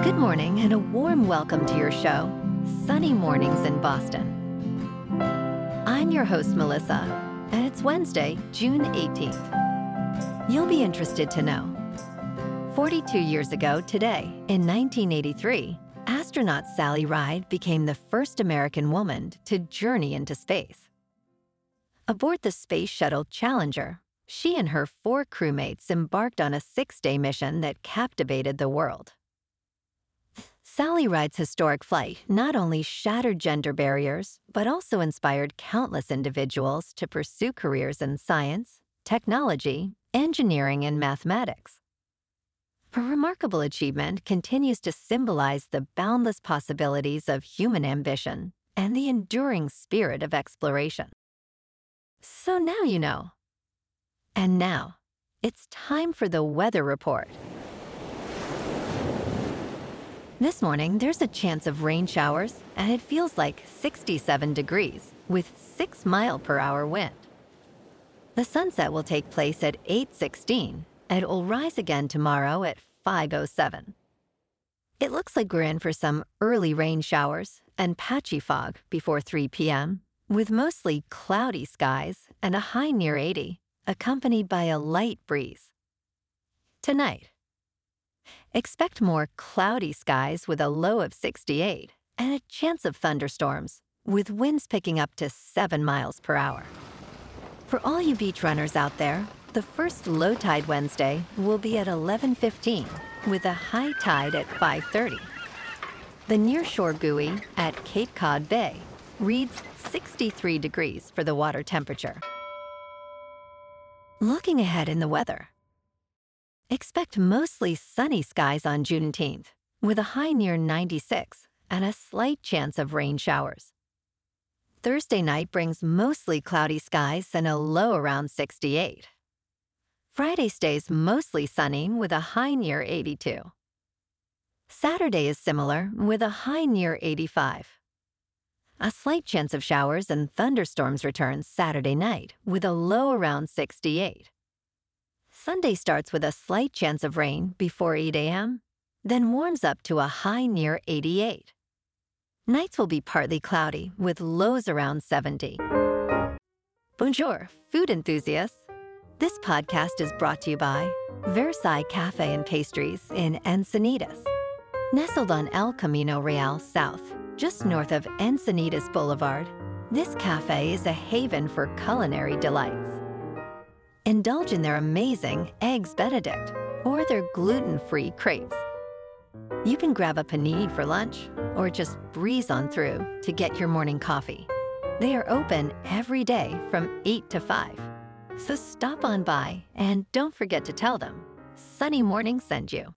Good morning and a warm welcome to your show, Sunny Mornings in Boston. I'm your host, Melissa, and it's Wednesday, June 18th. You'll be interested to know. 42 years ago today, in 1983, astronaut Sally Ride became the first American woman to journey into space. Aboard the Space Shuttle Challenger, she and her 4 crewmates embarked on a 6-day mission that captivated the world. Sally Ride's historic flight not only shattered gender barriers, but also inspired countless individuals to pursue careers in science, technology, engineering, and mathematics. Her remarkable achievement continues to symbolize the boundless possibilities of human ambition and the enduring spirit of exploration. So now you know. And now, it's time for the weather report. This morning, there's a chance of rain showers, and it feels like 67 degrees with 6-mile-per-hour wind. The sunset will take place at 8:16, and it will rise again tomorrow at 5:07. It looks like we're in for some early rain showers and patchy fog before 3 p.m., with mostly cloudy skies and a high near 80, accompanied by a light breeze. Tonight, expect more cloudy skies with a low of 68 and a chance of thunderstorms, with winds picking up to 7 miles per hour. For all you beach runners out there, the first low tide Wednesday will be at 11:15, with a high tide at 5:30. The nearshore buoy at Cape Cod Bay reads 63 degrees for the water temperature. Looking ahead in the weather, expect mostly sunny skies on Juneteenth, with a high near 96 and a slight chance of rain showers. Thursday night brings mostly cloudy skies and a low around 68. Friday stays mostly sunny with a high near 82. Saturday is similar with a high near 85. A slight chance of showers and thunderstorms returns Saturday night with a low around 68. Sunday starts with a slight chance of rain before 8 a.m., then warms up to a high near 88. Nights will be partly cloudy with lows around 70. Bonjour, food enthusiasts. This podcast is brought to you by Versailles Cafe and Pastries in Encinitas. Nestled on El Camino Real South, just north of Encinitas Boulevard, this cafe is a haven for culinary delights. Indulge in their amazing Eggs Benedict or their gluten-free crepes. You can grab a panini for lunch or just breeze on through to get your morning coffee. They are open every day from 8 to 5. So stop on by and don't forget to tell them Sunny Morning sent you.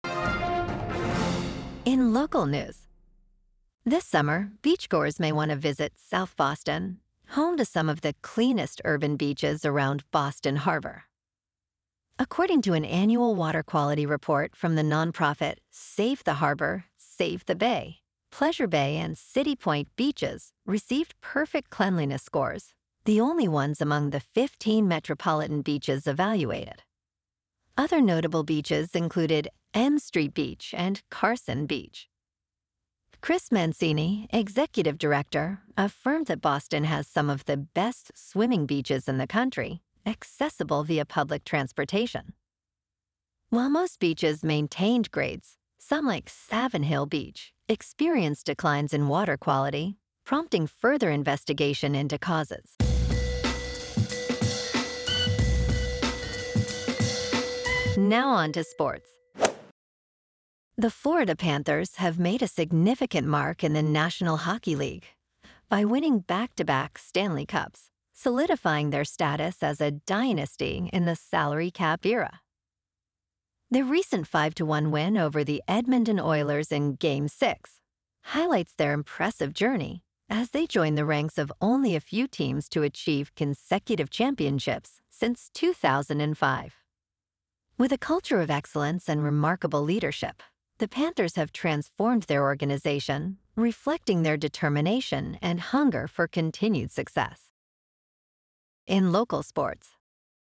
In local news, this summer, beachgoers may want to visit South Boston, home to some of the cleanest urban beaches around Boston Harbor. According to an annual water quality report from the nonprofit Save the Harbor, Save the Bay, Pleasure Bay and City Point beaches received perfect cleanliness scores, the only ones among the 15 metropolitan beaches evaluated. Other notable beaches included M Street Beach and Carson Beach. Chris Mancini, executive director, affirmed that Boston has some of the best swimming beaches in the country, accessible via public transportation. While most beaches maintained grades, some like Savin Hill Beach experienced declines in water quality, prompting further investigation into causes. Now on to sports. The Florida Panthers have made a significant mark in the National Hockey League by winning back-to-back Stanley Cups, solidifying their status as a dynasty in the salary cap era. Their recent 5-1 win over the Edmonton Oilers in Game 6 highlights their impressive journey as they join the ranks of only a few teams to achieve consecutive championships since 2005. With a culture of excellence and remarkable leadership, the Panthers have transformed their organization, reflecting their determination and hunger for continued success. In local sports,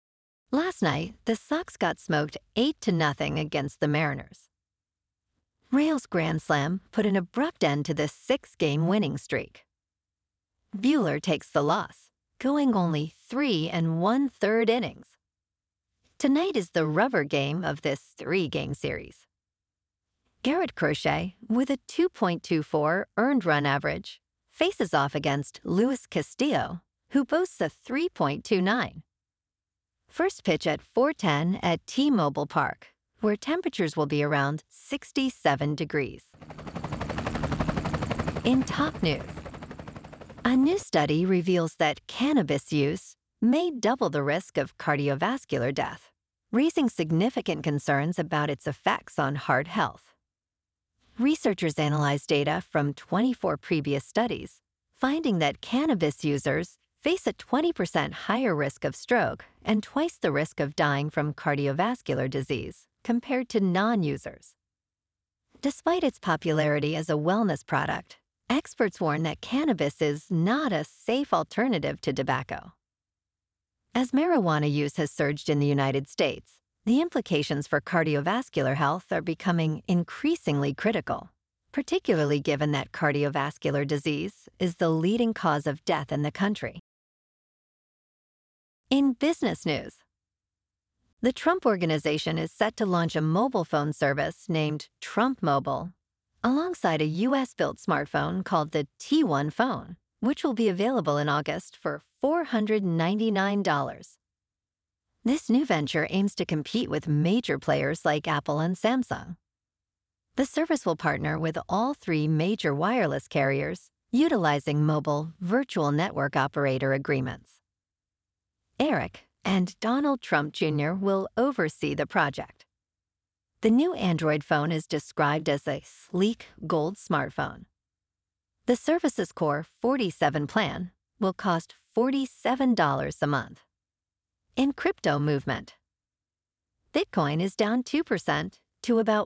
last night, the Sox got smoked 8-0 against the Mariners. Rail's grand slam put an abrupt end to the 6-game winning streak. Buehler takes the loss, going only 3 1/3 innings. Tonight is the rubber game of this 3-game series. Garrett Crochet, with a 2.24 earned run average, faces off against Luis Castillo, who boasts a 3.29. First pitch at 4:10 at T-Mobile Park, where temperatures will be around 67 degrees. In top news, a new study reveals that cannabis use may double the risk of cardiovascular death, raising significant concerns about its effects on heart health. Researchers analyzed data from 24 previous studies, finding that cannabis users face a 20% higher risk of stroke and twice the risk of dying from cardiovascular disease compared to non-users. Despite its popularity as a wellness product, experts warn that cannabis is not a safe alternative to tobacco. As marijuana use has surged in the United States, the implications for cardiovascular health are becoming increasingly critical, particularly given that cardiovascular disease is the leading cause of death in the country. In business news, the Trump Organization is set to launch a mobile phone service named Trump Mobile, alongside a U.S.-built smartphone called the T1 phone, which will be available in August for $499. This new venture aims to compete with major players like Apple and Samsung. The service will partner with all 3 major wireless carriers, utilizing mobile virtual network operator agreements. Eric and Donald Trump Jr. will oversee the project. The new Android phone is described as a sleek gold smartphone. The service's core 47 plan will cost $47 a month. In crypto movement, Bitcoin is down 2% to about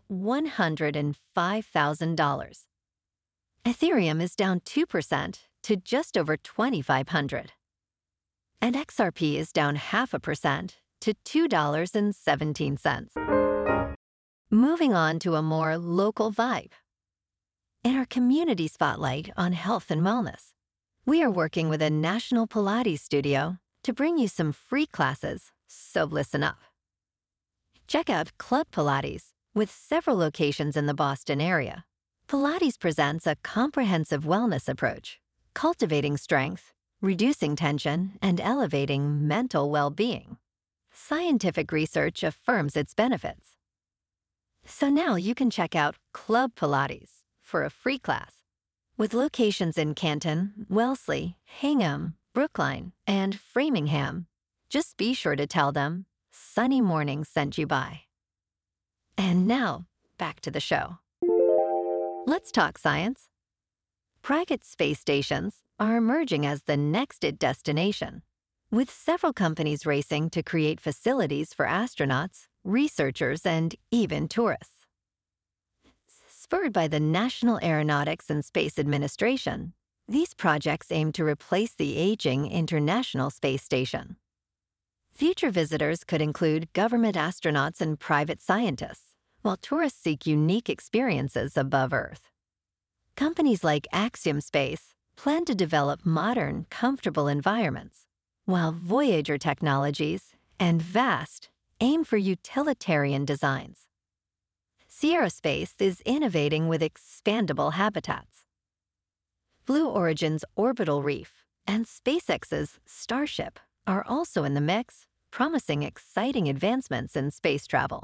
$105,000. Ethereum is down 2% to just over $2,500. And XRP is down 0.5% to $2.17. Moving on to a more local vibe. In our community spotlight on health and wellness, we are working with a national Pilates studio to bring you some free classes, so listen up. Check out Club Pilates, with several locations in the Boston area. Pilates presents a comprehensive wellness approach, cultivating strength, reducing tension, and elevating mental well-being. Scientific research affirms its benefits. So now you can check out Club Pilates for a free class. With locations in Canton, Wellesley, Hingham, Brookline, and Framingham, just be sure to tell them Sunny Morning sent you by. And now, back to the show. Let's talk science. Private space stations are emerging as the next destination, with several companies racing to create facilities for astronauts, researchers, and even tourists. Spurred by the National Aeronautics and Space Administration, these projects aim to replace the aging International Space Station. Future visitors could include government astronauts and private scientists, while tourists seek unique experiences above Earth. Companies like Axiom Space plan to develop modern, comfortable environments, while Voyager Technologies and VAST aim for utilitarian designs. Sierra Space is innovating with expandable habitats. Blue Origin's Orbital Reef and SpaceX's Starship are also in the mix, promising exciting advancements in space travel.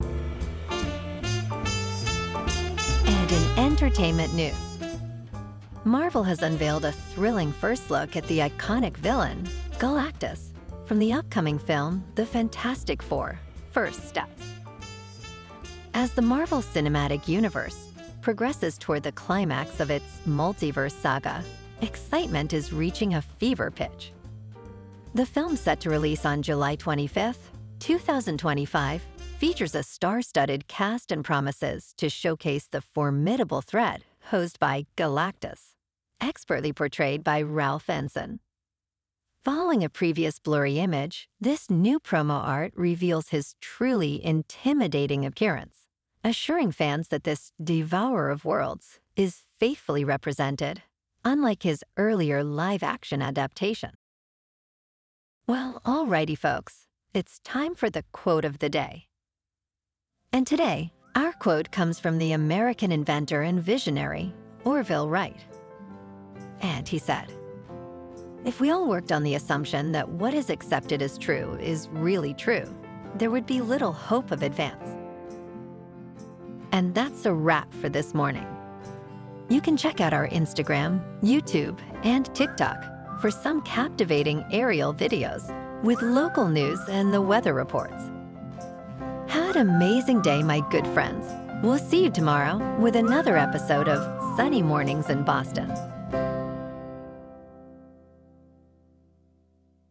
And in entertainment news, Marvel has unveiled a thrilling first look at the iconic villain, Galactus, from the upcoming film The Fantastic Four: First Steps. As the Marvel Cinematic Universe progresses toward the climax of its multiverse saga, excitement is reaching a fever pitch. The film, set to release on July 25th, 2025, features a star-studded cast and promises to showcase the formidable threat posed by Galactus, expertly portrayed by Ralph Ensign. Following a previous blurry image, this new promo art reveals his truly intimidating appearance, assuring fans that this devourer of worlds is faithfully represented, unlike his earlier live-action adaptation. Well, alrighty, folks. It's time for the quote of the day. And today, our quote comes from the American inventor and visionary, Orville Wright. And he said, "If we all worked on the assumption that what is accepted as true is really true, there would be little hope of advance." And that's a wrap for this morning. You can check out our Instagram, YouTube, and TikTok for some captivating aerial videos with local news and the weather reports. Have an amazing day, my good friends. We'll see you tomorrow with another episode of Sunny Mornings in Boston.